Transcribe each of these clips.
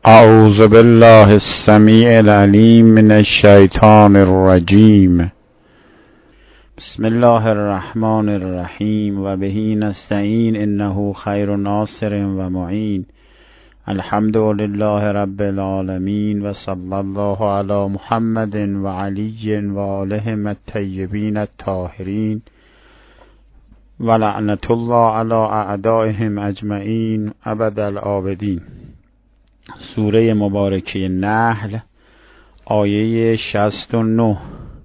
اعوذ بالله السمیع العلیم من الشیطان الرجیم. بسم الله الرحمن الرحیم و به نستعین انه خیر ناصر و معین. الحمد لله رب العالمین و صلی الله علی محمد و علی و آلهم الطیبین الطاهرین و لعنت الله علی اعدائهم اجمعین ابد الآبدین. سوره مبارکه نحل آیه 69.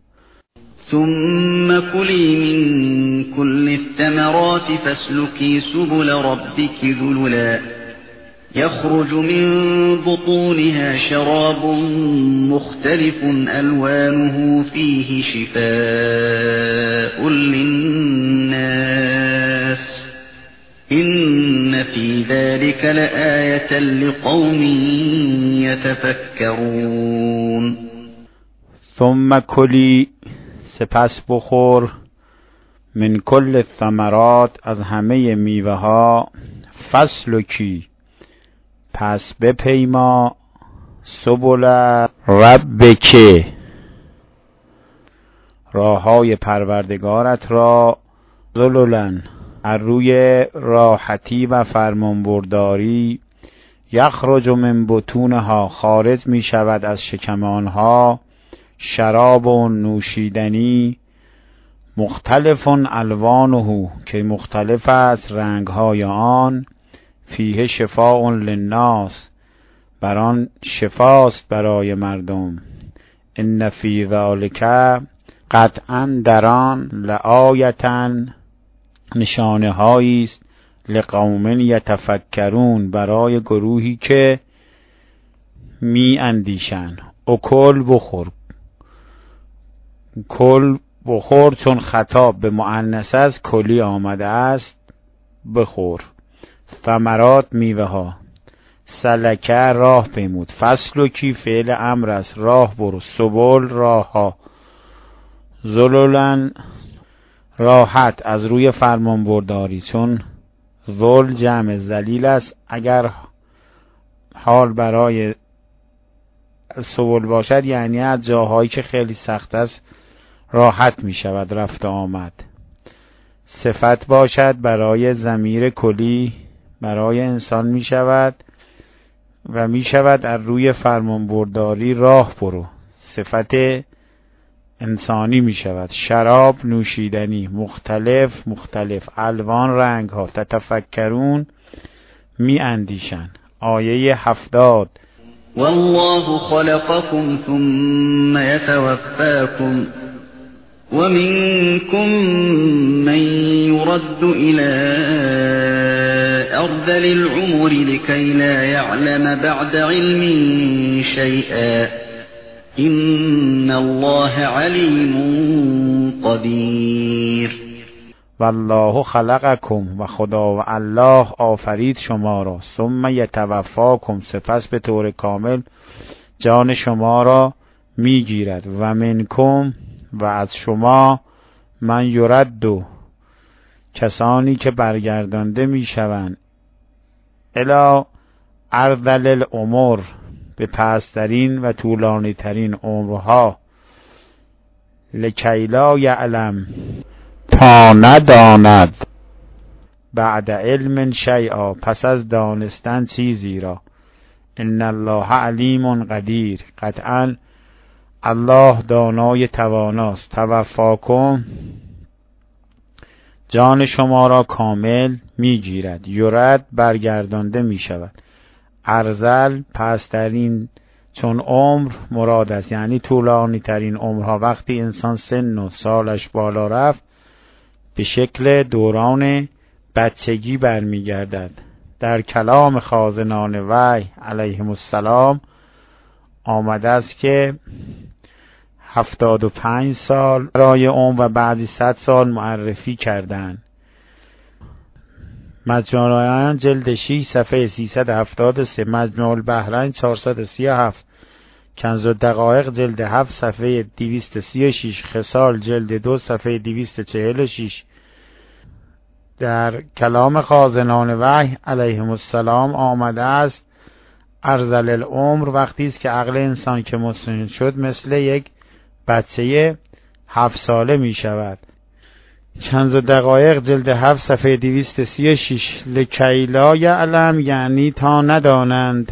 ثم كلي من كل الثمرات فاسلكي سبل ربك ذللا يخرج من بطونها شراب مختلف ألوانه فيه شفاء للناس إن في ذلك لآية لقوم يتفكرون. ثم کلی، سپس بخور، من کل الثمرات، از همه میوه ها، فسلکی، پس بپیما، سبل ربک، راههای پروردگارت را، ذللا، از روی راحتی و فرمانبرداری، یخرج من بطونها، خارج می شود از شکم آنها، شراب و نوشیدنی، مختلف الوانه، که مختلف است رنگهای آن، فیه شفاء للناس، بر آن شفاست برای مردم، ان فی ذلک، قطعا در آن، لآیة، نشانه هایی است، لقوم یتفکرون، برای گروهی که می اندیشند. اکل، بخور، کل بخور، چون خطاب به مؤنث است کلی آمده است، بخور. ثمرات، میوه ها. سلکه، راه پیمود. فسلکی، فعل امر است، راه برو. سبل، راه ها. ذللا، راحت، از روی فرمان برداری، چون ذل جمع ذلیل است، اگر حال برای سبل باشد یعنی از جاهایی که خیلی سخت است راحت می شود رفت آمد. صفت باشد برای ضمیر کلی، برای انسان می شود و می شود از روی فرمان برداری، راه برو، صفت انسانی می شود. شراب، نوشیدنی، مختلف، الوان، رنگ ها. تتفکرون، می اندیشن. آیه 70. والله خلقكم ثم يتوفاكم ومنكم من يرد إلى أرذل العمر لكي لا يعلم بعد علم شيئا إن الله عليم قدير. والله خلقکم، و خدا و الله آفرید شما را، ثم یتوفاکم، سپس به طور کامل جان شما را میگیرد. و منکم، و از شما، من یرد، کسانی که برگردانده میشوند، الی ارذل العمر، به پسترین و طولانی ترین عمرها، لکی لا یعلم، تا نداند، بعد علم شیئا، پس از دانستن چیزی را، ان الله علیم قدیر، قطعا الله دانای تواناست. توفاکم، جان شما را کامل میگیرد. یرد، برگردانده می شود. ارذل، پسترین، چون عمر مراد است، یعنی طولانی ترین عمرها. وقتی انسان سن و سالش بالا رفت به شکل دوران بچگی برمیگردد. در کلام خازنان وحی علیهم السلام آمده است که 75 سال برای عمر و بعضی 100 سال معرفی کردند. مجموع الرایان جلد 6 صفحه 373، مجموع البحرین 437، کنز الدقایق جلد 7 صفحه 236، خصال جلد 2 صفحه 246. در کلام خازنان وحی علیهم السلام آمده است ارذل العمر وقتی است که عقل انسان که مسن شد مثل یک بچه 7 ساله می شود. چند دقایق جلد 7 صفحه 236. لکی لا یعلم یعنی تا ندانند.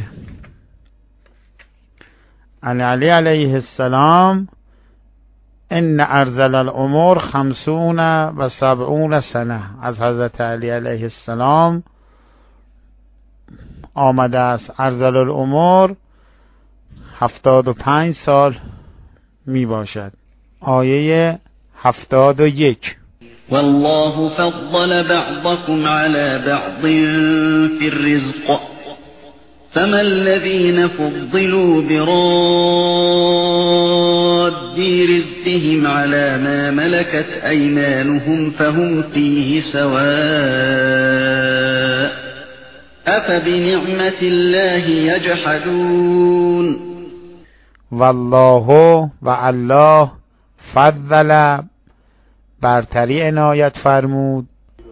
علی علیه السلام ان ارذل العمر 50 و 70 سنه. از حضرت علی علیه السلام آمده است ارذل العمر 75 سال می باشد. آیه 71. والله فضل بعضكم على بعض في الرزق فما الذين فضلوا براد رزقهم على ما ملكت أيمانهم فهم فيه سواء أفبنعمة الله يجحدون. والله و الله فضل برتری عنایت فرمود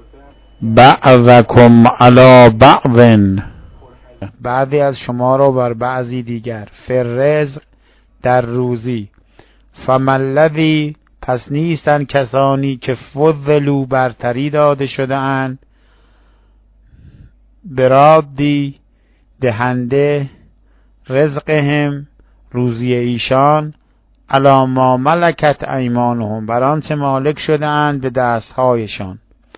بعضکم علی بعض بعضی از شما را بر بعضی دیگر فرزق در روزی. فما الذی پس نیستند کسانی که فضلوا برتری داده شده اند برادی دهنده رزقهم روزی ایشان علی ما ملکت ایمانهم بر آنچه مالک شده اند به دستهایشان.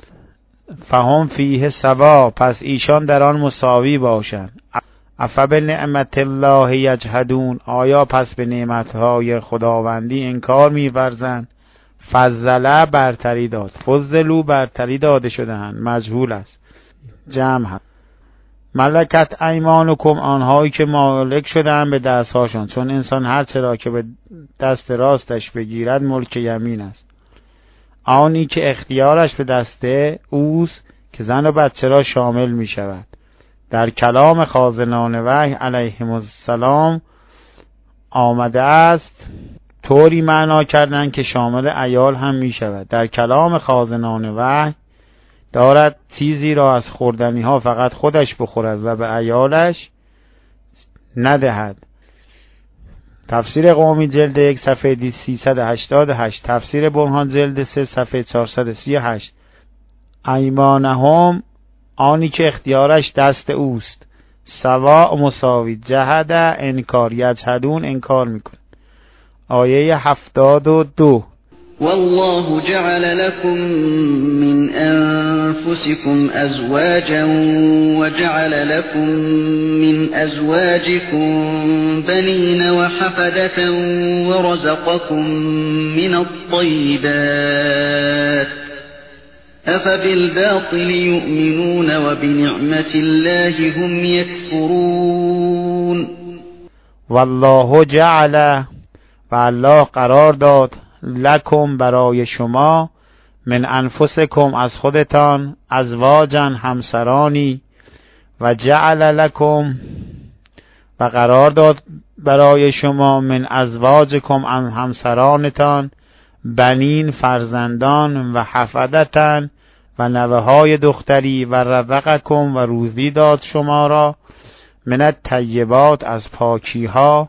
فهم فیه سوا پس ایشان در آن مساوی باشند. افبنعمت الله یجحدون آیا پس به نعمتهای خداوندی انکار می‌ورزند. فضل برتری داد، فضلوا برتری داده شده اند مجهول است جمع هست. ملکت ایمانکم آنهایی که مالک شدن به دستهاشان، چون انسان هر چرا که به دست راستش بگیرد ملک یمین است. آنی که اختیارش به دست اوست که زن و بچه را شامل می شود. در کلام خازنان وحی علیهم السلام آمده است طوری معنا کردن که شامل عیال هم می شود. در کلام خازنان وحی دارد چیزی را از خوردنی ها فقط خودش بخورد و به عیالش ندهد. تفسیر قومی جلد 1 صفحه 388. تفسیر برهان جلد 3 صفحه 438. ایمانهم آنی که اختیارش دست اوست. سواء مساوی، جهد انکار، یجحدون انکار میکن. آیه 72. والله جعل لكم من أنفسكم أزواجا وجعل لكم من أزواجكم بنين وحفدة ورزقكم من الطيبات أفبالباطل يؤمنون وبنعمة الله هم يكفرون. والله جعل و الله قرار داد لکم برای شما من انفسکم از خودتان ازواجا همسرانی و جعل لکم و قرار داد برای شما من ازواجکم از همسرانتان بنین فرزندان و حفدتن و نوه های دختری و رزقکم و روزی داد شما را من الطیبات از پاکی ها.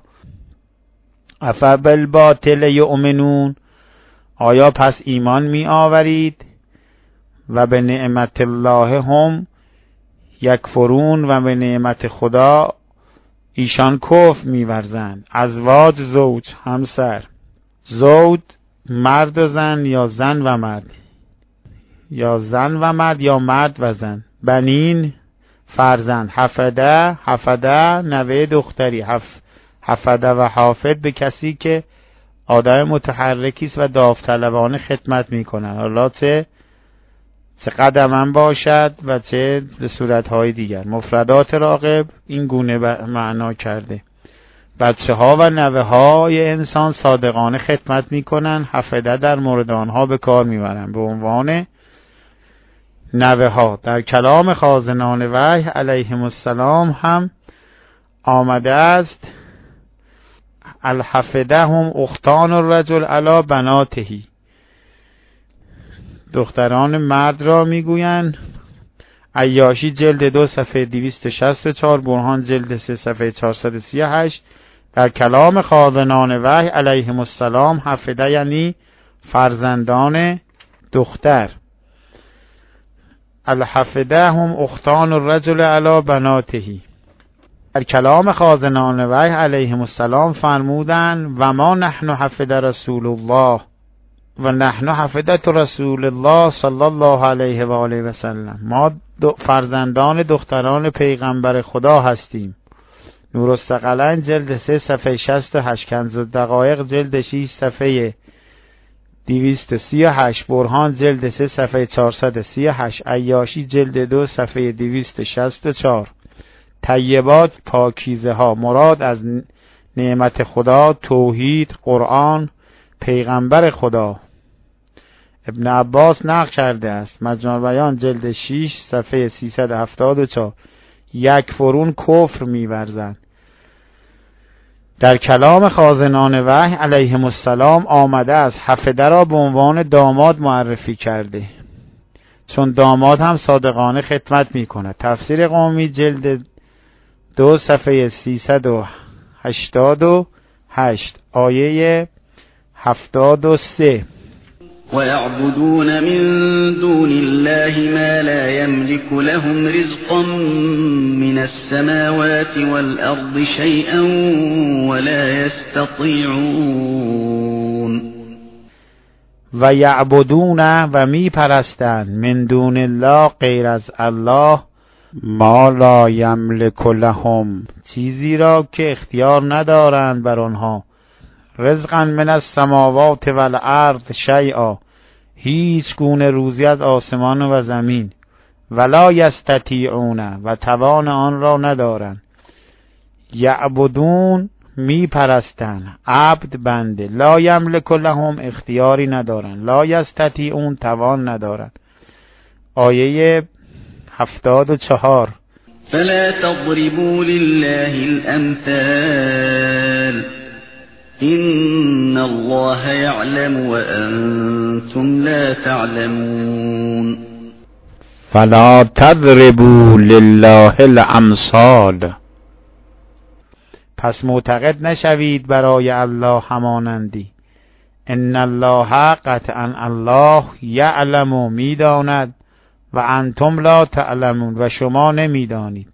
افبالباطل یؤمنون آیا پس ایمان می آورید و به نعمت الله هم یکفرون و به نعمت خدا ایشان کفر می ورزند. ازواج زوج همسر، زوج مرد و زن یا زن و مرد یا زن و مرد یا مرد و زن، بنین فرزند، حفده نوه دختری، حفده و حافظ به کسی که آدم متحرکی است و داوطلبانه خدمت میکنن، حالا چه قدمن باشد و چه به صورتهای دیگر. مفردات راغب این گونه معنا کرده. بچه ها و نوه های انسان صادقانه خدمت میکنن. حفده در مورد آنها به کار میبرن به عنوان نوه ها. در کلام خازنان وحی علیهم السلام هم آمده است الحفده هم اختان الرجل علی بناتهی، دختران مرد را میگویند عیاشی جلد 2 صفحه 264، برهان جلد 3 صفحه 438. در کلام خازنان وحی علیهم السلام حفده یعنی فرزندان دختر. الحفده هم اختان الرجل علی بناتهی. در کلام خازنان وحی علیهم السلام فرمودند و ما نحن حفده رسول الله و نحن حفدت رسول الله صلی الله علیه و آله و سلم. ما فرزندان دختران پیغمبر خدا هستیم. نورالثقلین جلد 3 صفحه 68، کنز الدقایق جلد 6 صفحه 238، برهان جلد 3 صفحه 438، عیاشی جلد 2 صفحه 264. طیبات پاکیزه ها، مراد از نعمت خدا توحید، قرآن، پیغمبر خدا. ابن عباس نقل کرده است، مجموع بیان جلد 6 صفحه 374. یک فرون کفر می‌ورزند. در کلام خازنان وحی علیهم السلام آمده است حفده را به عنوان داماد معرفی کرده، چون داماد هم صادقانه خدمت می‌کند. تفسیر قومی جلد 2 صفحه 388، آیه 73. وَيَعْبُدُونَ مِن دُونِ اللَّهِ مَا لَا يَمْلِكُ لَهُمْ رِزْقًا مِنَ السَّمَاوَاتِ وَالْأَرْضِ شَيْئًا وَلَا يَسْتَطِيعُونَ. و یعبدون و می پرستند من دون الله غیر از الله ما لا یملک لهم چیزی را که اختیار ندارند بر آنها، رزقا من السماوات والارض شیئا هیچ گونه روزی از آسمان و زمین، ولا یستطیعون و توان آن را ندارند. یعبدون می پرستند، عبد بنده، لا یملک لهم اختیاری ندارند، لا یستطیعون توان ندارند. آیه 74. فلا تضربوا لله الأمثال إن الله يعلم وأنتم لا تعلمون. فلا تضربوا لله الامثال، پس معتقد نشوید برای الله همانندی. ان الله قطعا الله یعلم میداند و انتم لا تعلمون و شما نمیدانید.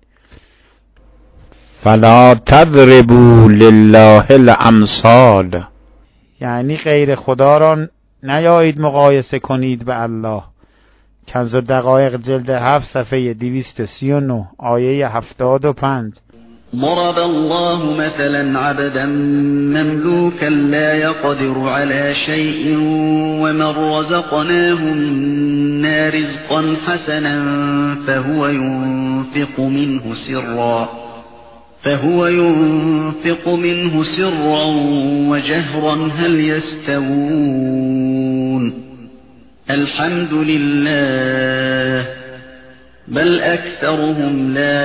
فلا تضربوا لله الامثال یعنی غیر خدا را نیایید مقایسه کنید به الله. کنز الدقایق جلد 7 صفحه 239، آیه 75. ضرب الله مثلا عبدا مملوكا لا يقدر على شيء ومن رزقناه منا رزقا حسنا فهو ينفق منه سرا وجهرا هل يستوون الحمد لله بل أكثرهم لا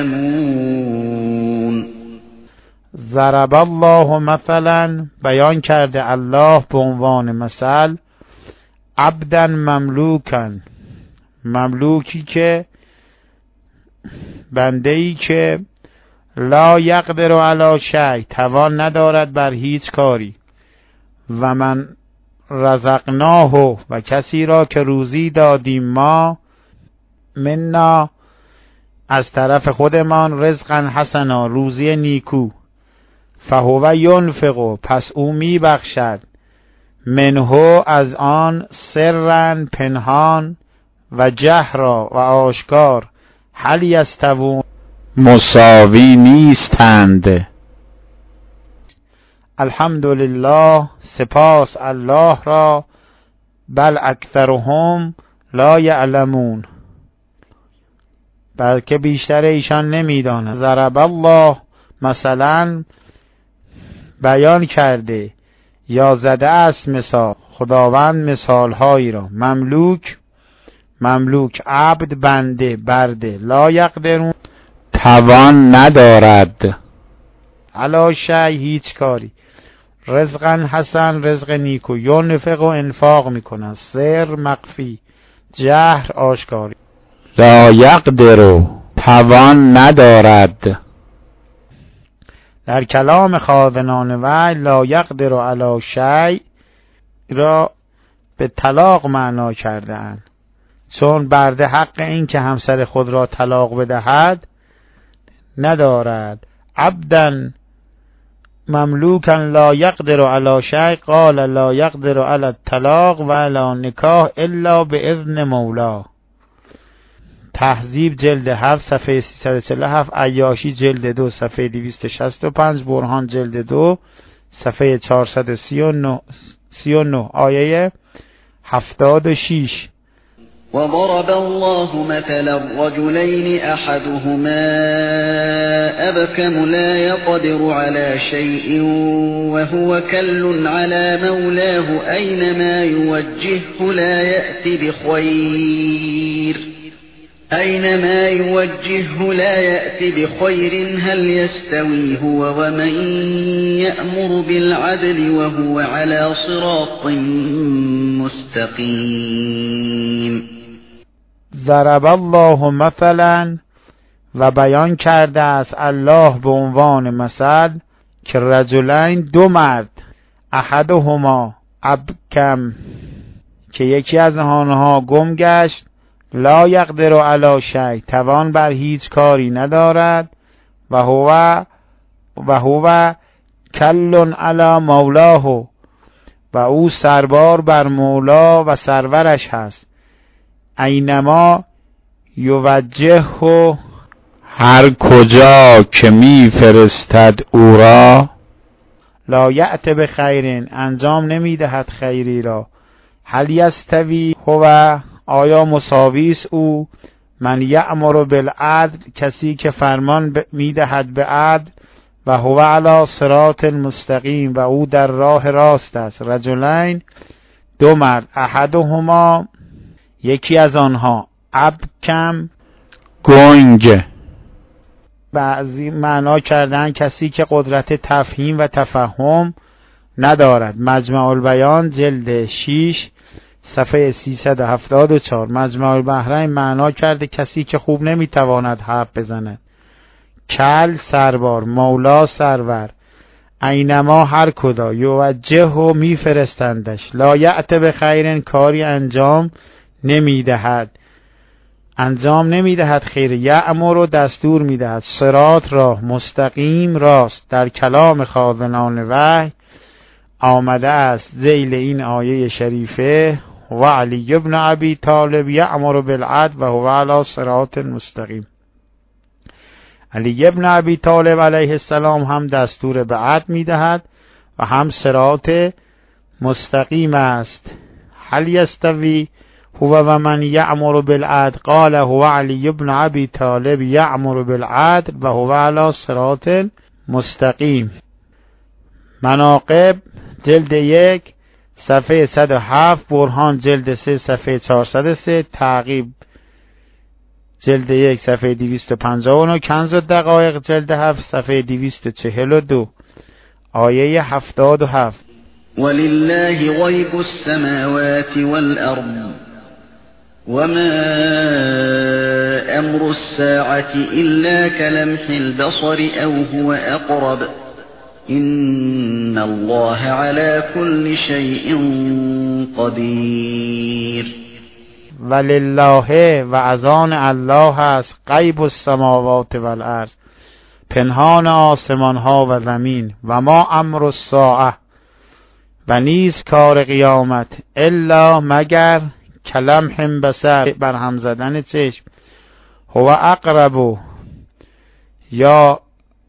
يعلمون. ضرب الله مثلا بیان کرده الله به عنوان مثل، عبدا مملوکا مملوکی که بنده‌ای که لا یقدر علی شیء توان ندارد بر هیچ کاری، و من رزقناه و کسی را که روزی دادیم ما منا از طرف خودمان رزقا حسنا روزی نیکو، فهو ینفق پس او می بخشد، منه از آن سرا پنهان و جهرا و آشکار، هل یستوون مساوی نیستند. الحمدلله سپاس الله را، بل اکثرهم لا یعلمون بلکه بیشتر ایشان نمیدانند. ضرب الله مثلا بیان کرده یا زده است مثال خداوند مثال هایی را. مملوک عبد بنده برده، لا یقدرون توان ندارد، علی شیء هیچ کاری، رزقا حسن رزق نیکو، ینفق و انفاق میکنند، سر مخفی، جهر آشکاری، لا یقدر توان ندارد. در کلام خازنان وحی لا یقدر علی شیء را به طلاق معنا کردند، چون برده حق این که همسر خود را طلاق بدهد ندارد. عبدا مملوکا لا یقدر علی شیء قال لا یقدر علی الطلاق و علی نکاح الا باذن مولاه. تهذیب جلد 7 صفحه 347، عیاشی جلد 2 صفحه 265، برهان جلد 2 صفحه 439 آیه 76. وضرب الله مثلا رجلين أحدهما أبكم لا يقدر على شيء وهو كل على مولاه أينما يوجهه لا يأتي بخير هل يستوي هو ومن يأمر بالعدل وهو على صراط مستقيم. ضرب الله مثلا، و بیان کرده است الله به عنوان مثل که رجلین دو مرد، احدهما ابکم که یکی از آنها گم گشت، لا یقدر علی شیء توان بر هیچ کاری ندارد، و هو کل علی مولاه و او سربار بر مولا و سرورش هست. اینما یوجهه هر کجا که می فرستد او را، لا یأت بخیر انجام نمی دهد خیری را. هل یستوی هو آیا مساویس او، من یأمر بالعدل کسی که فرمان می دهد به عدل، و هو علی صراط مستقیم و او در راه راست است. رجلین دو مرد، احدهما یکی از آنها، ابکم گنگ، بعضی معنا کردن کسی که قدرت تفهیم و تفهم ندارد. مجمع البیان جلد 6 صفحه 374. مجمع البحرین معنا کرده کسی که خوب نمیتواند حرف بزند. کل سربار، مولا سرور، اینما هر کدا، یوجه و میفرستندش، لا یأت بخیر کاری انجام نمیدهد خیر، یأمر و دستور میدهد، صراط راه، مستقیم راست. در کلام خازنان وحی آمده است ذیل این آیه شریفه و علی ابن ابی طالب یأمر بالعدل و هو علی صراط مستقیم. علی ابن ابی طالب علیه السلام هم دستور به عدل میدهد و هم صراط مستقیم است. هل یستوی هو و من یأمر بالعدل قال هو علی ابن ابی طالب یأمر بالعدل و هو علی صراط مستقیم. مناقب جلد 1 صفحه 107، برهان جلد 3 صفحه 403، تعقیب جلد 1 صفحه 259، کنز الدقایق جلد 7 صفحه 242 آیه 77. ولله غیب السماوات والارض وما امر الساعة الا كلمح البصر او هو اقرب ان الله على كل شيء قدیر. ولله و از آن الله است غیب السماوات والارض، پنهان آسمان ها و زمین، و ما امر الساعه و نیز کار قیامت، الا مگر کلمح بصر بر هم زدن چشم، هو اقرب یا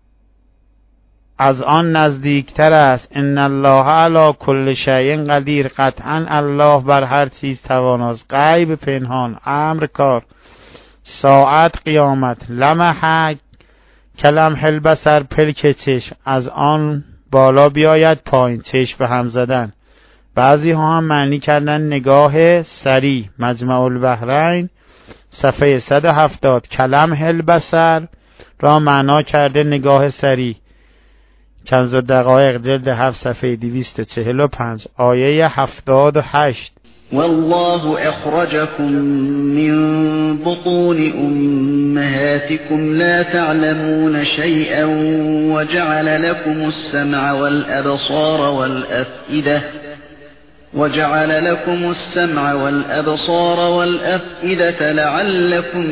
از آن نزدیکتر است، ان الله علی کل شیء قدیر قطعا الله بر هر چیز تواناست. غیب پنهان، امر کار، ساعت قیامت، لمح کلمح البصر پلک چشم، از آن بالا بیاید پایین، چشم به هم زدن. بعضی ها هم معنی کردن نگاه سریع. مجمع البحرین صفحه 170 کلمح البصر را معنا کرده نگاه سریع. کنز الدقایق جلد 7 صفحه 245 آیه 78. والله أخرجكم من بطون أمهاتكم لا تعلمون شيئا وجعل لكم السمع والأفئدة لعلكم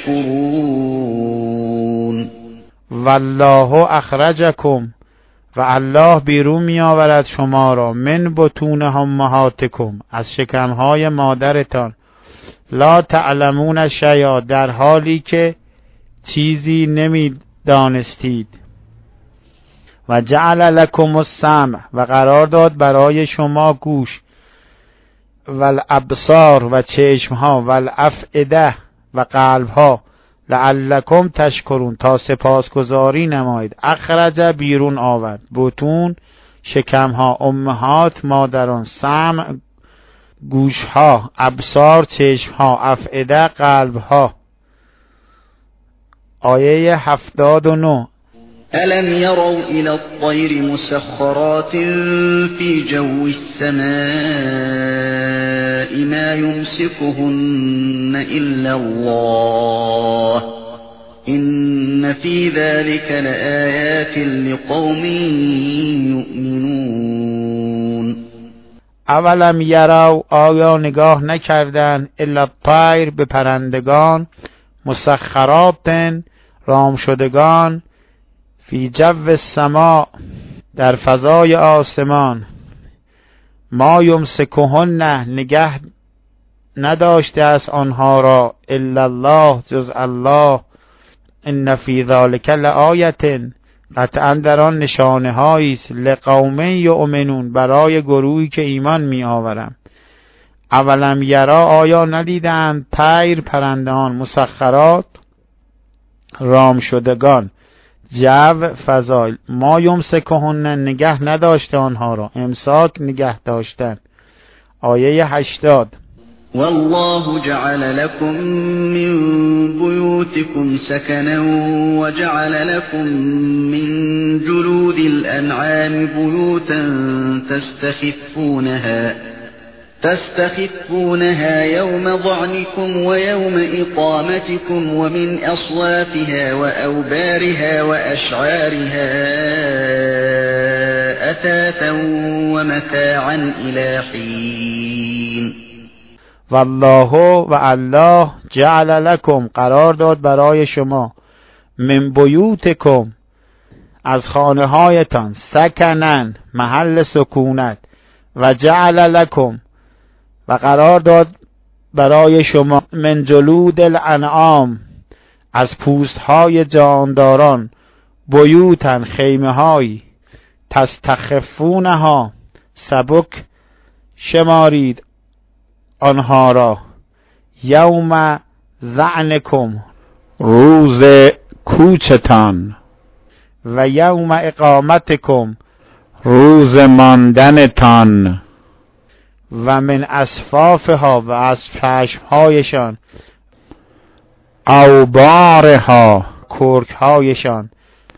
تشكرون. والله اخرجکم، و الله بیرون می آورد شما را من بطون امهاتکم، از شکمهای مادرتان، لا تعلمون شیئا، در حالی که چیزی نمی دانستید، و جعل لکم السمع، و قرار داد برای شما گوش، و الابصار، و چشمها، و الافئده، و قلبها، لعلکم تشکرون، تا سپاسگزاری نمایید. اخرج بیرون آورد، بطون شکمها، امهات مادران، سمع گوشها، ابصار چشمها، افئده قلبها. آیه 79. ألم يروا إلى الطير مسخرات في جو السماء ما يمسكهن إلا الله إن في ذلك لآيات لقوم يؤمنون. اولم یروا، آیا نگاه نکردن، الا الطیر، به پرندگان، مسخرات، رام شدگان، فی جو السماء، در فضای آسمان، ما یمسکهن، نگه نداشته است آنها را، الا الله، جز الله، ان فی ذلک لآیة، قطعا در آن نشانه هایی است، لقوم یؤمنون، برای گروهی که ایمان می آورند. اولم یرا، آیا ندیدند، طیر پرندگان، مسخرات رام شدگان، جو فضای، ما یمسکهن، نگه نداشته آنها را، امساک نگه داشتن. آیه 80. والله جعل لكم من بيوتكم سكنا وجعل لكم من جلود الأنعام بيوتا تستخفونها يوم ضعنكم ويوم إقامتكم ومن أصوافها وأوبارها وأشعارها أثاثا ومتاعا إلى حين. والله، و الله، جعل لکم، قرار داد برای شما، من بیوتکم، از خانه هایتان، سکنن، محل سکونت، و جعل لکم، و قرار داد برای شما، من جلود الانعام، از پوست های جانداران، بیوتن، خیمه های، تستخفونها، سبک شمارید آنها را، یوم ظعنکم، روز کوچتان، و یوم اقامتکم، روز ماندنتان، و من اصفافها، و از پشمهایشان، اوبارها، کرکهایشان،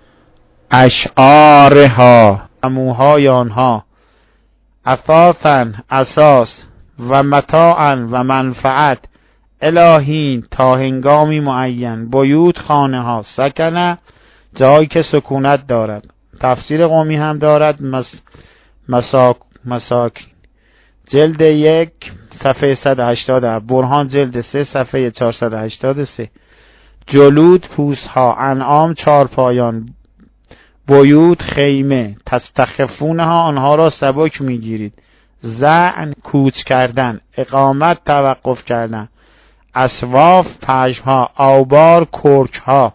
اشعارها، موهای آنها، اثاثا، اساس، و متاعا، و منفعت، الهین، تا هنگامی معین، بیوت، خانه ها، سکنه، جایی که سکونت دارد. تفسیر قومی هم دارد، مساکین، جلد 1 صفحه 180، برهان جلد 3 صفحه 483. جلود، پوست ها، انعام، چارپایان، بیوت، خیمه، تستخفونها، آنها را سبک میگیرید، ظعن، کوچ کردن، اقامت، توقف کردن، اصواف، پشمها، اوبار، کرکها،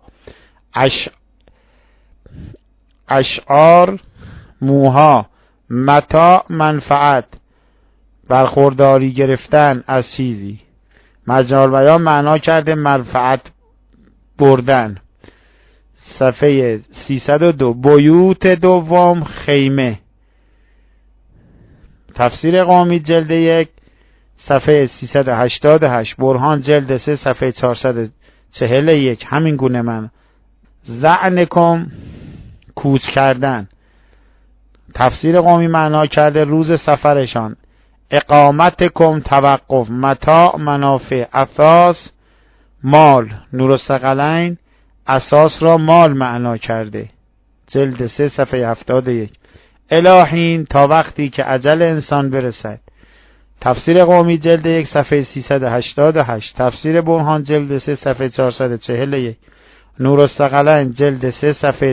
اشعار، موها، متاع، منفعت، برخورداری گرفتن از چیزی. مجموع بیان معنا کرده منفعت بردن. صفحه 302. بیوت دوم، خیمه. تفسیر قومی جلد 1 صفحه 388، برهان جلد 3 صفحه 441. همین گونه من. ظعنکم، کوچ کردن. تفسیر قومی معنا کرده روز سفرشان. اقامتکم توقف، متاع منافع، اثاث مال. نورالثقلین اساس را مال معنا کرده. جلد 3 صفحه 71. الهین تا وقتی که اجل انسان برسد. تفسیر قومی جلد 1 صفحه 388. تفسیر برهان جلد 3 صفحه 441. نورالثقلین جلد 3 صفحه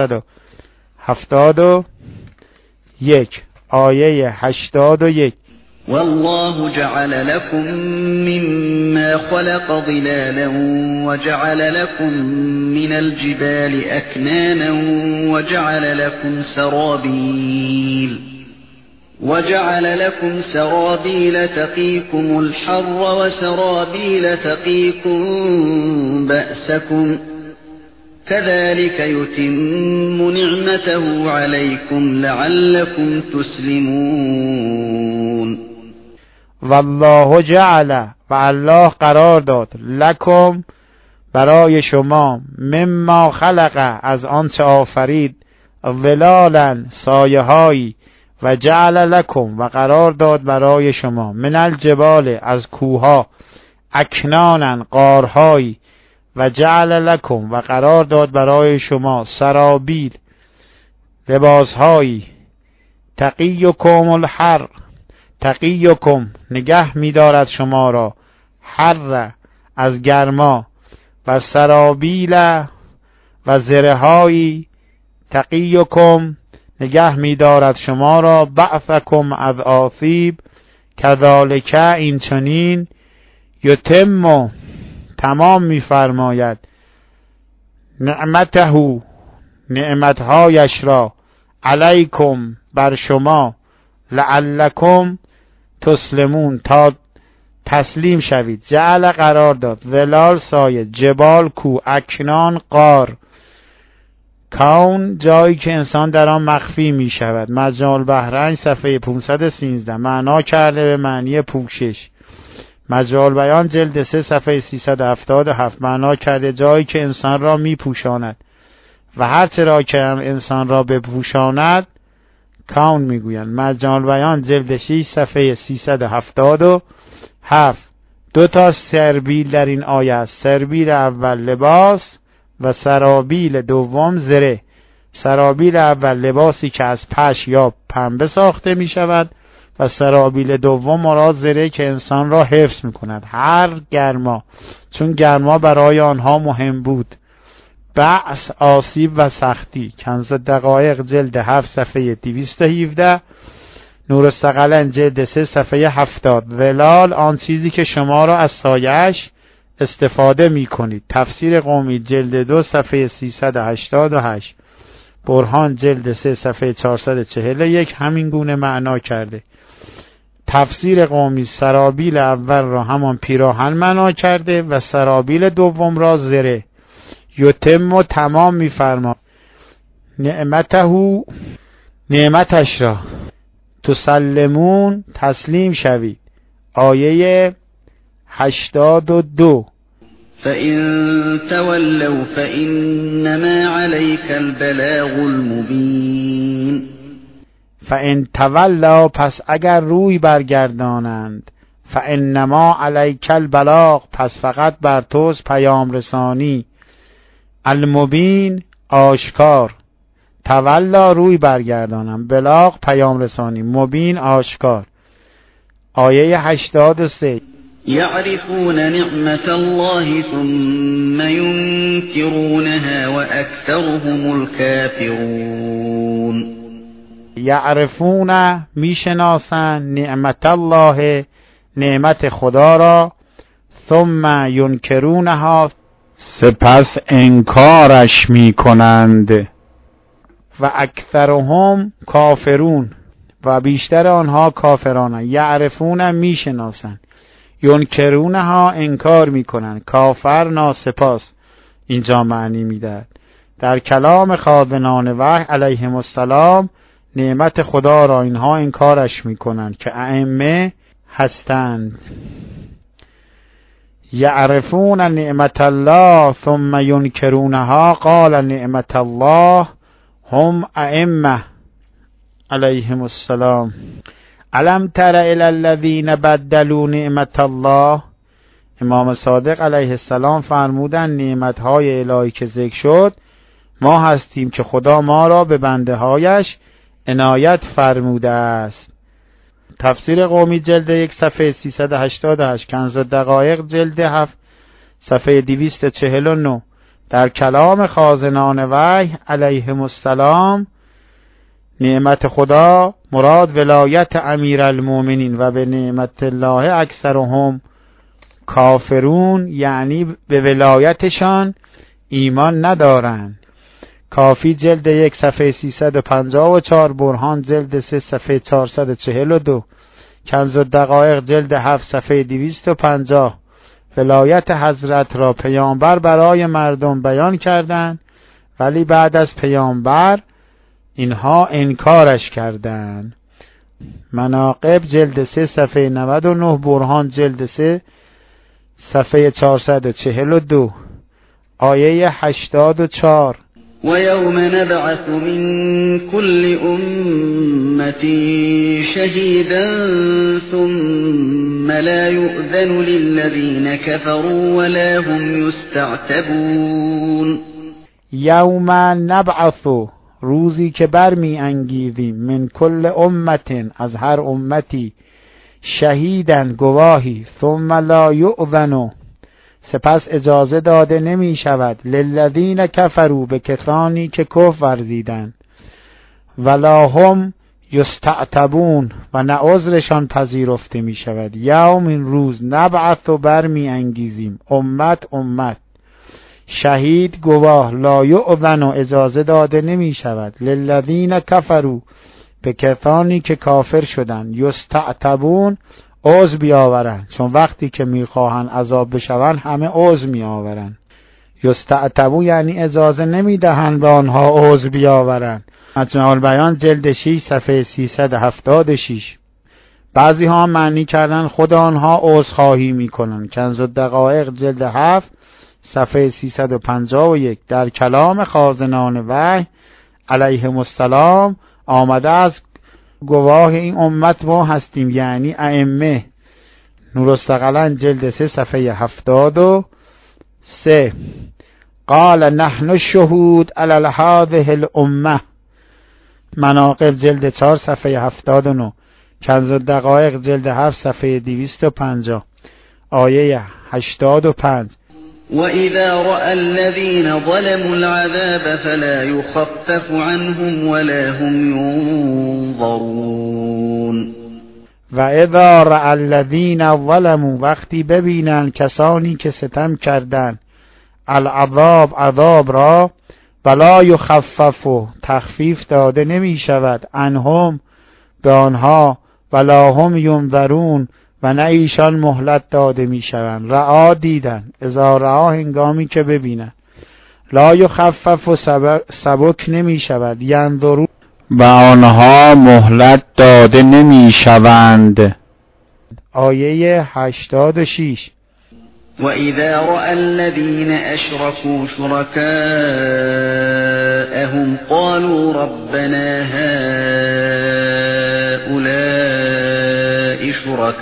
471. آیه 81. والله جعل لكم مما خلق ظلالا وجعل لكم من الجبال أكنانا وجعل لكم سرابيل تقيكم الحر وسرابيل تقيكم بأسكم كذلك يتم نعمته عليكم لعلكم تسلمون. والله جعل، و الله قرار داد، لکم برای شما، مما خلق از آنچه آفرید، ظلالا سایه هایی، و جعل لکم و قرار داد برای شما، من الجبال از کوها، اکنانا غارهایی، و جعل لکم و قرار داد برای شما، سرابیل لباسهایی، تقیکم الحر، تقیکم نگه می‌دارد شما را، حر از گرما، و سرابیل و زرهایی، تقیکم نگه می‌دارد شما را، بعثکم از آسیب، کذالک این چنین، یتم تمام می‌فرماید، نعمته نعمتهایش را، علیکم بر شما، لعلکم تسلمون تا تسلیم شوید. جعل قرار داد، ظلال سایه، جبال کو، اکنان غار، کون جایی که انسان در آن مخفی می شود. مجمع البحرین صفحه 513. معنا کرده به معنی پوشش. مجمع البیان جلد 3 صفحه 377. معنا کرده جایی که انسان را می پوشاند و هر چرا که انسان را بپوشاند کون میگویند. مجمع البیان جلد 6 صفحه 377. 2 تا سربیل در این آیه است. سربیل اول لباس و سرابیل دوم زره. سرابیل اول لباسی که از پش یا پنبه ساخته می شود و سرابیل دوم مراد زره که انسان را حفظ می کند. هر گرما، چون گرما برای آنها مهم بود. بأس آسیب و سختی. کنز دقایق جلد 7 صفحه 217. نورالثقلین جلد 3 صفحه 70. ظلال آن چیزی که شما را از سایه‌اش استفاده می کنید. تفسیر قومی جلد 2 صفحه 388. برهان جلد 3 صفحه 441 همین گونه معنا کرده. تفسیر قومی سرابیل اول را همان پیراهن معنا کرده و سرابیل دوم را زره. یتم و تمام می‌فرما، نعمته نعمتش را، تسلمون تسلیم شوید. آیه 82. فَإِن تَوَلَّوْا فَإِنَّمَا عَلَيْكَ الْبَلَاغُ الْمُبِينُ. فَإِن تَوَلَّوْا پس اگر روی برگردانند، فَإِنَّمَا عَلَيْكَ الْبَلَاغ پس فقط بر توست پیام رسانی، المبین آشکار. تولا روی برگردانم، بلاغ پیام رسانی، مبین آشکار. آیه 83. يعرفون نعمة الله ثم ينكرونها وأكثرهم الكافرون. یعرفون میشناسند، نعمت الله نعمت خدا را، ثم ینکرونها سپس انکارش میکنند، و اکثرهم کافرون و بیشتر آنها کافرانند. یعرفون میشناسند، ینکرونها انکار میکنند، کافر ناسپاس اینجا معنی میدهد. در کلام خازنان وحی علیهم السلام نعمت خدا را اینها انکارش میکنند که ائمه هستند. یعرفون نعمت الله ثم ینکرونها، قال نعمت الله هم ائمه علیهم السلام. الم تر الی الذین بدلوا نعمت الله. امام صادق علیه السلام فرمودن نعمتهای الهی که ذکر شد ما هستیم که خدا ما را به بنده هایش عنایت فرموده است. تفسیر قومی جلد 1 صفحه 388، کنز الدقایق جلد 7 صفحه 249. در کلام خازنان وحی علیهم السلام نعمت خدا مراد ولایت امیرالمومنین و به نعمت الله اکثرهم کافرون، یعنی به ولایتشان ایمان ندارند. کافی جلد 1 صفحه 354، برهان جلد 3 صفحه 442، کنز الدقایق جلد 7 صفحه 250. ولایت حضرت را پیامبر برای مردم بیان کردند ولی بعد از پیامبر اینها انکارش کردند. مناقب جلد 3 صفحه 99، برهان جلد 3 صفحه 442، آیه 84. وَيَوْمَ نَبْعَثُ مِنْ كُلِّ أُمَّةٍ شَهِيدًا ثُمَّ لَا يُؤْذَنُ لِلَّذِينَ كَفَرُوا وَلَا هُمْ يُسْتَعْتَبُونَ. یوم نبعث، روزی که برمی انگیزیم، من کل امت، از هر امتی، شهیدن، گواهی، ثم لا یؤذن، سپس اجازه داده نمی شود، للذین کفروا، به کسانی که کفر ورزیدند، ولا هم یستعتبون، و نه عذرشان پذیرفته می شود. یوم، این روز، نبعث، و برمی انگیزیم، امت، شهید، گواه، لا یؤذن، و اجازه داده نمی شود، للذین کفروا، به کسانی که کافر شدند، یستعتبون، عذر بیاورند، چون وقتی که میخواهند عذاب بشوند همه عذر میآورند. یستعتبون یعنی اجازه نمیدهند به آنها عذر بیاورند. مجمع البیان جلد 6 صفحه 376. بعضی ها معنی کردن خود آنها عذرخواهی میکنند. کنز الدقایق جلد 7 صفحه 351. در کلام خازنان وحی علیهم السلام آمده از گواه این امت ما هستیم، یعنی ائمه. نورالثقلین جلد 3 صفحه 73. قال نحن الشهود علی هذه الامه. مناقب جلد 4 صفحه 79. کنز الدقایق جلد 7 صفحه 250، آیه 85. وَإِذَا رَأَى الَّذِينَ ظَلَمُوا الْعَذَابَ فَلَا يُخَفَّفُ عَنْهُمْ وَلَا هُمْ يُنظَرُونَ. و اذا رأى الذین ظلموا، وقتی ببینند کسانی که ستم کردند، العذاب، عذاب را، ولا یخفف، تخفیف داده نمی شود، عنهم، به آنها، ولا هم ینظرون، و نه ایشان مهلت داده می شوند. رعا دیدن، اذا رعا هنگامی که ببینن، لا یخفف، سبک نمی شود، ینظرون، و آنها مهلت داده نمی شوند. آیه 86. وَإِذَا رَأَى الَّذِينَ أَشْرَكُوا شُرَكَاءَهُمْ قَالُوا رَبَّنَا هَؤُلَاءِ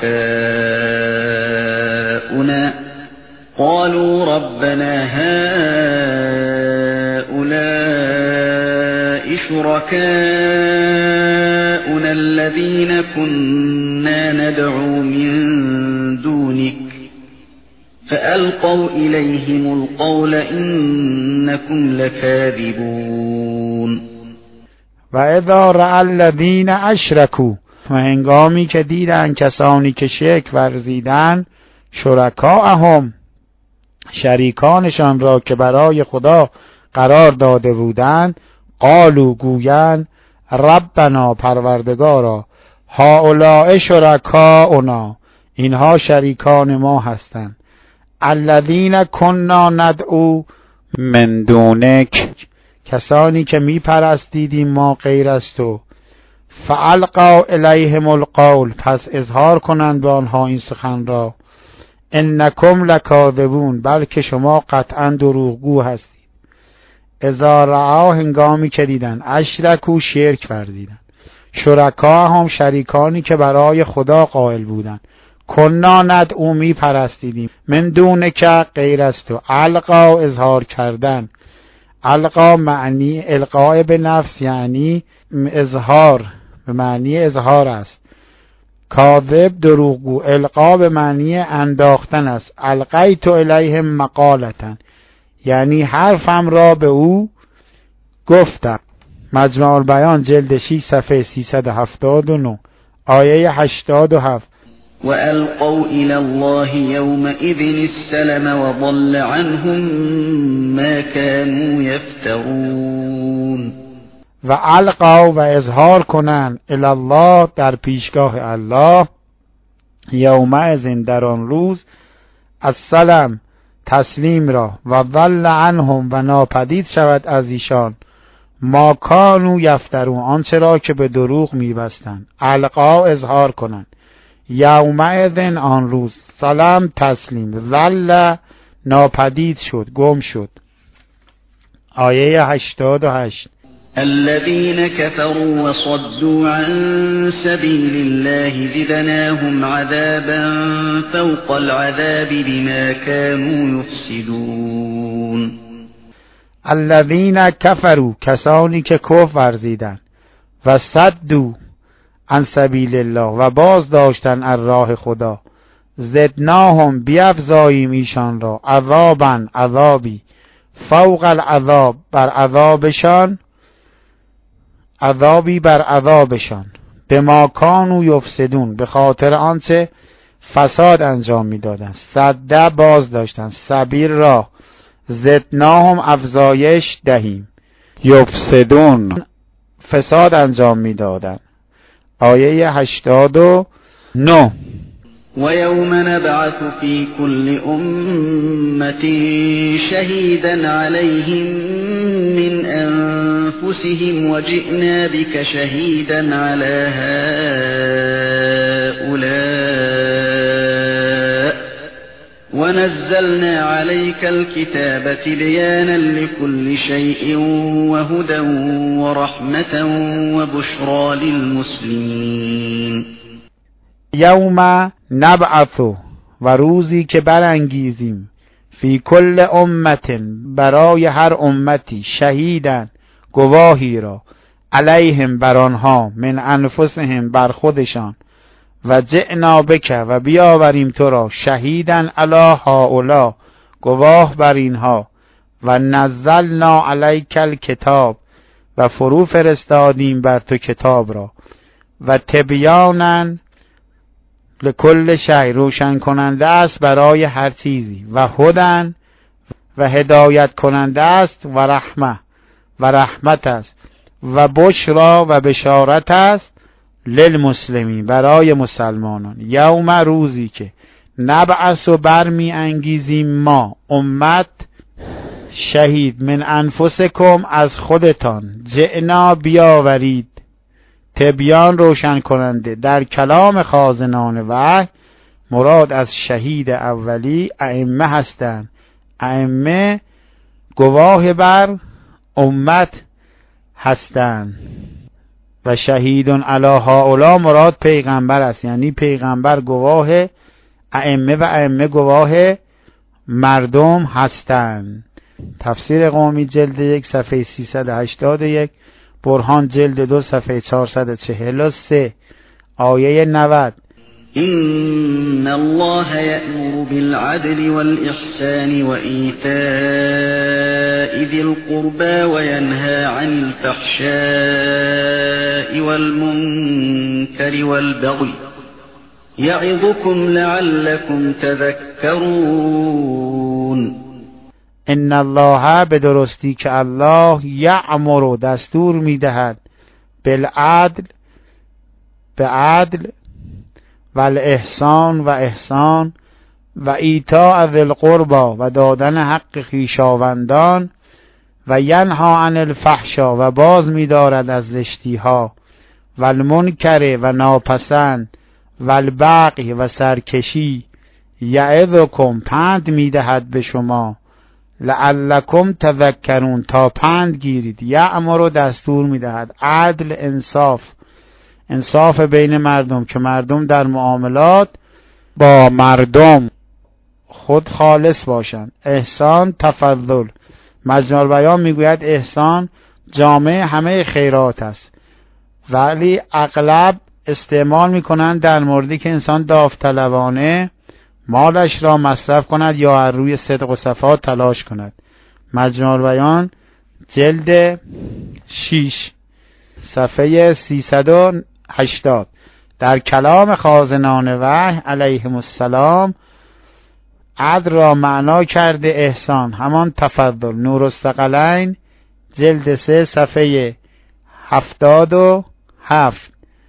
شُرَكَاؤُنَا الَّذِينَ كُنَّا نَدْعُو مِن دُونِكَ فَأَلْقَوْا إِلَيْهِمُ الْقَوْلَ إِنَّكُمْ لَكَاذِبُونَ. و اذا رأى الذین اشرکوا، و هنگامی که دیدن کسانی که شرک ورزیدن، شرکاءهم، شریکانشان را که برای خدا قرار داده بودند، قالوا، گویند، ربنا، پروردگارا، هؤلاء شرکاؤنا، اینها شریکان ما هستند، الذین کنا ندعو من دونک، کسانی که می پرستیدیم ما غیر از تو، فالقوا الیهم القول، پس اظهار کنند به آنها این سخن را، انکم لکاذبون، بلکه شما قطعا دروغگو هستید. اذا رعا، هنگامی که دیدن، اشرکو، شرک ورزیدن، شرکا هم شریکانی که برای خدا قائل بودند. کنا ندعو می پرستیدیم من دون که غیر از تو. القا اظهار کردن، القا معنی القاء به نفس یعنی اظهار، به معنی اظهار است. کاذب دروغگو، القا به معنی انداختن است. القیت الیهم مقالتن یعنی حرفم را به او گفتم. مجمع البیان جلد 6 صفحه 379 آیه 87. وَأَلْقَوْا إِلَى اللَّهِ يَوْمَئِذٍ السَّلَمَ وَضَلَّ عَنْهُمْ مَا كَانُوا يَفْتَرُونَ. و القوا و اظهار کنند الی الله در پیشگاه الله، یومئذ در آن روز، السلام تسلیم را، و ضل عنهم و ناپدید شود از ایشان، ما کانوا یفترون آنچه را که به دروغ میبستند. القا اظهار کنند، یومئذ آن روز، سلام تسلیم، ضل ناپدید شد گم شد. آیه 88. الذين كفروا وصدوا عن سبيل الله زدناهم عذابا فوق العذاب بما كانوا يفسدون. الذين كفروا کسانی که کفر ورزیدند، و صدوا عن سبیل الله و باز داشتن از راه خدا، زدناهم بیفزاییم ایشان را، عذابا عذابی، فوق العذاب بر عذابشان، عذابی بر عذابشان، به ما کانوا یفسدون به خاطر آنچه فساد انجام میدادند. صد باز داشتن، سبیل را، زدناهم افزایش دهیم، یفسدون فساد انجام میدادند. آیه 89. وَيَوْمَ نَبْعَثُ فِي كُلِّ أُمَّةٍ شَهِيدًا عَلَيْهِمْ مِنْ أَنفُسِهِمْ وَجِئْنَا بِكَ شَهِيدًا عَلَى هَؤُلَاءِ وَنَزَّلْنَا عَلَيْكَ الْكِتَابَ تِبْيَانًا لِكُلِّ شَيْءٍ وَهُدًى وَرَحْمَةً وَبُشْرَى لِلْمُسْلِمِينَ. یوم نبعث و روزی که برانگیزیم، فی کل امت برای هر امتی، شهیدن گواهی را، علیهم بر آنها، من انفسهم بر خودشان، و جئنا بک و بیاوریم تو را، شهیدن علی هؤلاء گواه بر اینها، و نزلنا علیک الکتاب و فرو فرستادیم بر تو کتاب را، و تبیانا لکل شیء روشن کننده است برای هر چیزی، و هدن و هدایت کننده است، و رحمه و رحمت است، و بشرا و بشارت است، للمسلمین برای مسلمانان. یوم روزی که نبعث و برمی انگیزیم ما امت شهید، من انفسکم از خودتان، جئنا بیاورید، تبیان روشن کننده. در کلام خازنان وحی مراد از شهید اولی ائمه هستند. ائمه گواه بر امت هستند و شهیدون علی هؤلاء مراد پیغمبر است، یعنی پیغمبر گواه ائمه و ائمه گواه مردم هستند. تفسیر قومی جلد 1 صفحه 381، برهان جلد 2 صفحه 443 آیه 90. إن الله يأمر بالعدل والإحسان وإيتاء ذي القربى وينهى عن الفحشاء والمنكر والبغي يعظكم لعلكم تذكرون. ان الله به درستی که الله یأمر دستور میدهد، بالعدل به عدل، و الاحسان و احسان، و ایتاء ذی القربی و دادن حق خویشاوندان، و ینها عن الفحشا و باز می‌دارد از زشتی‌ها، و المنکر و ناپسند، و البغی و سرکشی، یعظکم پند می‌دهد به شما، لعلکم تذکرون تا پند گیرید. یأمر دستور می‌دهد، عدل انصاف، انصاف بین مردم که مردم در معاملات با مردم خود خالص باشند. احسان تفضل. مجموع البیان میگوید احسان جامع همه خیرات است، ولی اغلب استعمال میکنند در موردی که انسان داوطلبانه مالش را مصرف کند یا از روی صدق و صفا تلاش کند. مجموع البیان جلد 6 صفحه 380. در کلام خازنان وحی علیهم السلام عدل را معنا کرده احسان، همان تفضل. نورالثقلین جلد 3 صفحه 77.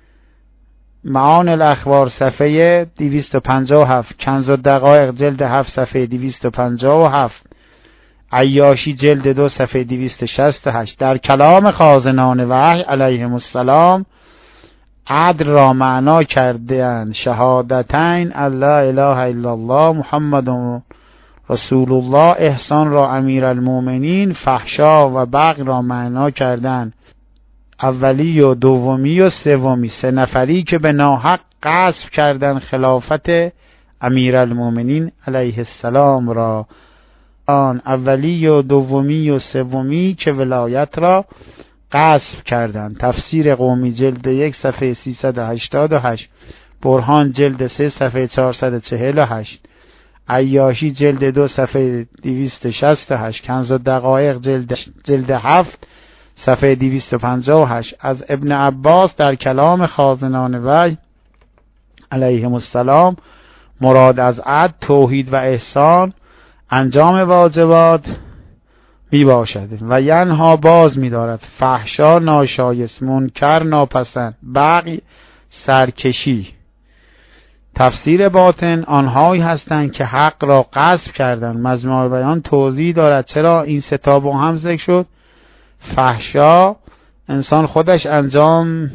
معان الاخبار صفحه 257. کنز الدقایق جلد 7 صفحه 257. عیاشی جلد 2 صفحه 268. در کلام خازنان وحی علیهم السلام عدل را معنا کرده‌اند شهادتین الله اله الا الله محمد رسول الله. احسان را امیرالمومنین، فحشا و بغی را معنا کردند اولی و دومی و سومی، 3 نفری که به ناحق غصب کردند خلافت امیرالمومنین علیه السلام را. آن اولی و دومی و سومی که ولایت را غصب کردند. تفسیر قومی جلد 1 صفحه 388. برهان جلد 3 صفحه 448. عیاشی جلد 2 صفحه 268. کنز الدقایق جلد 7 صفحه 258. از ابن عباس در کلام خازنان وحی علیهم السلام مراد از عدل، توحید و احسان انجام واجبات می باشد و ینها باز می دارد، فحشا ناشایست، منکر ناپسند، بغی سرکشی. تفسیر باطن آنهایی هستند که حق را غصب کردند. مجموع البیان توضیح دارد چرا این 3 تا با هم ذکر شد. فحشا انسان خودش انجام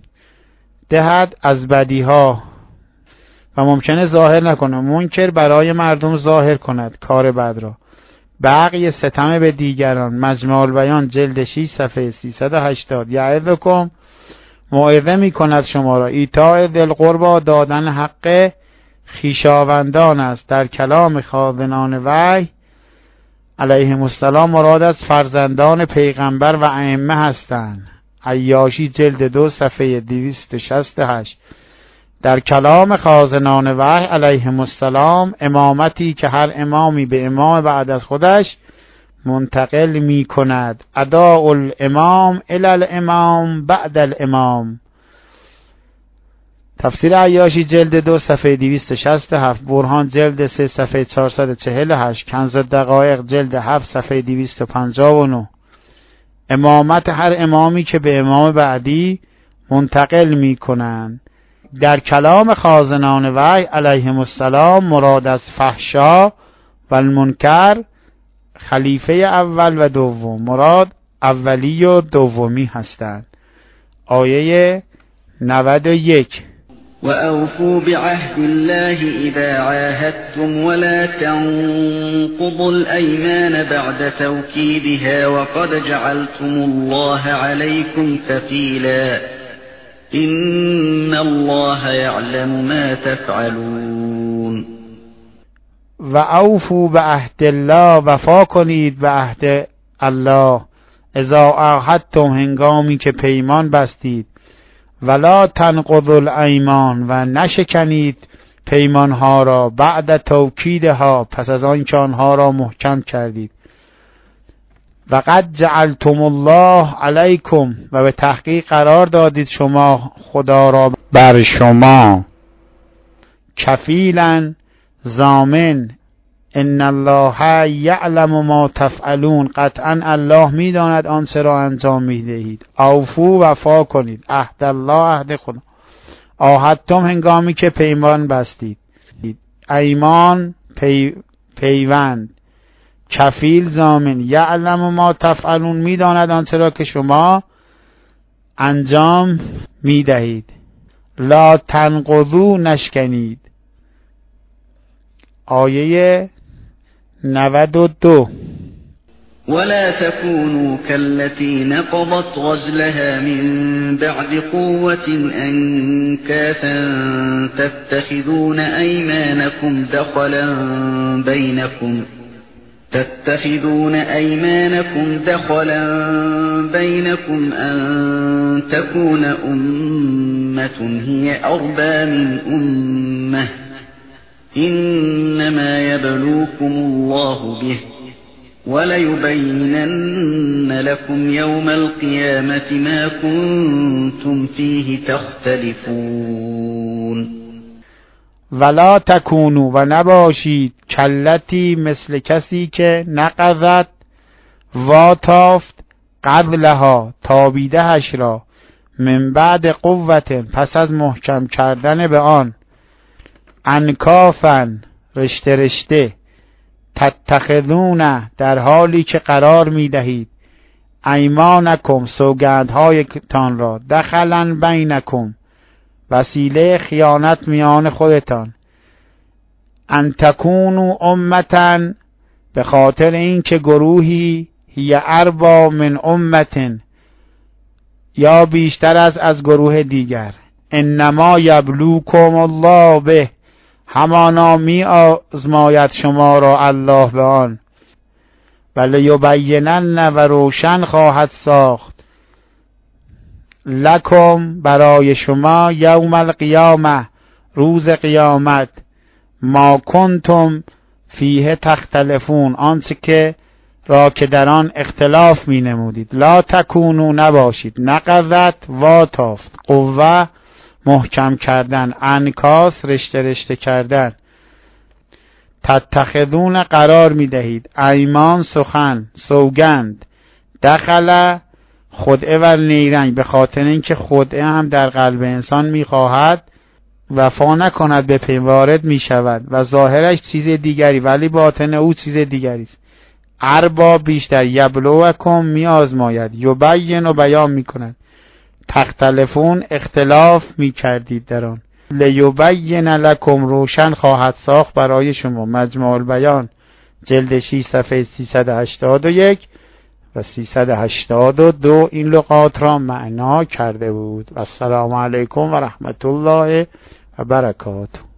دهد از بدیها و ممکنه ظاهر نکنه، منکر برای مردم ظاهر کند کار بد را. بغی ستم به دیگران. مجموع البیان جلد 6 صفحه 380. یعظکم موعظه می کند شما را. ایتاء ذی القربی دادن حق خویشاوندان است. در کلام خازنان وحی علیهم السلام مراد از فرزندان پیغمبر و ائمه هستند. عیاشی جلد 2 صفحه 268. در کلام خازنان وحی علیهم السلام امامتی که هر امامی به امام بعد از خودش منتقل می کند. اداء الامام الی الامام بعد الامام. تفسیر عیاشی جلد 2 صفحه 267. برهان جلد 3 صفحه 448. کنز الدقایق جلد 7 صفحه 259. امامت هر امامی که به امام بعدی منتقل می کنند. در کلام خازنان وحی علیهم السلام مراد از فحشا و المنکر خلیفه اول و دوم، مراد اولی و دومی هستند. آیه 91. وأوفوا بعهد الله إذا عاهدتم ولا تنقضوا الأيمان بعد توكيدها وقد جعلتم الله عليكم كفيلا إن الله يعلم ما تفعلون. و اوفوا بعهد الله، وفا کنید به عهد الله. اذا عاهدتم، هنگامی که پیمان بستید. ولا تنقضوا الایمان، و نشکنید پیمانها را. بعد توکیدها، پس از آن که آنها را محکم کردید. و قد جعلتم الله علیکم، و به تحقیق قرار دادید شما خدا را بر شما کفیلا، ضامن. ان الله یعلم ما تفعلون، قطعا الله میداند آنچه را انجام میدهید. اوفو، وفا کنید. عهد الله، عهد خدا. عاهدتم، هنگامی که پیمان بستید. ایمان، پیوند. کفیل، ضامن. یعلم ما تفعلون، میداند آنچه را که شما انجام میدهید. لا تنقضوا، نشکنید. آیه 92. ولا تكونوا كالتي نقضت غزلها من بعد قوة أنكاثا تتخذون أيمانكم دخلا بينكم أن تكون أمة هي أربى من أمة إنما يبلوكم الله به وَلَيُبَيِّنَنَّ لَكُمْ يَوْمَ الْقِيَامَةِ مَا كُنْتُمْ فِيهِ تَخْتَلِفُونَ ولا تکونوا و نباشید کلتی مثل کسی که نقضت واتافت قبلها تابیدهش را من بعد قوت پس از محکم کردن به آن انکافن رشته رشته تتخذون در حالی که قرار می دهید ایمانکم سوگندهایتان را دخلا بینکم وسیله خیانت میان خودتان ان تکونوا امتن به خاطر اینکه گروهی هی اربا من امتن یا بیشتر از گروه دیگر انما یبلوکم الله به همانا می آزماید شما را الله به آن ولیبینن و روشن خواهد ساخت لکم برای شما یوم القیامه روز قیامت ما کنتم فیه تختلفون آنچه که را که در آن اختلاف می نمودید لا تکونو نباشید نقضت واتافت قوه محکم کردن انکاس رشته رشته کردن تتخذون قرار می دهید ایمان سخن سوگند دخل خدعه و نیرنگ به خاطر اینکه خدعه هم در قلب انسان می خواهد وفا نکند به پی وارد می شود و ظاهرش چیز دیگری ولی باطن او چیز دیگری است اربا بیشتر یبلوکم می آزماید یبین و بیان می کند تختلفون اختلاف می کردید در آن لیبین لکم روشن خواهد ساخت برای شما مجموع البیان جلد 6 صفحه 381 و 382 این لغات را معنا کرده بود. و السلام علیکم و رحمت الله و برکاته.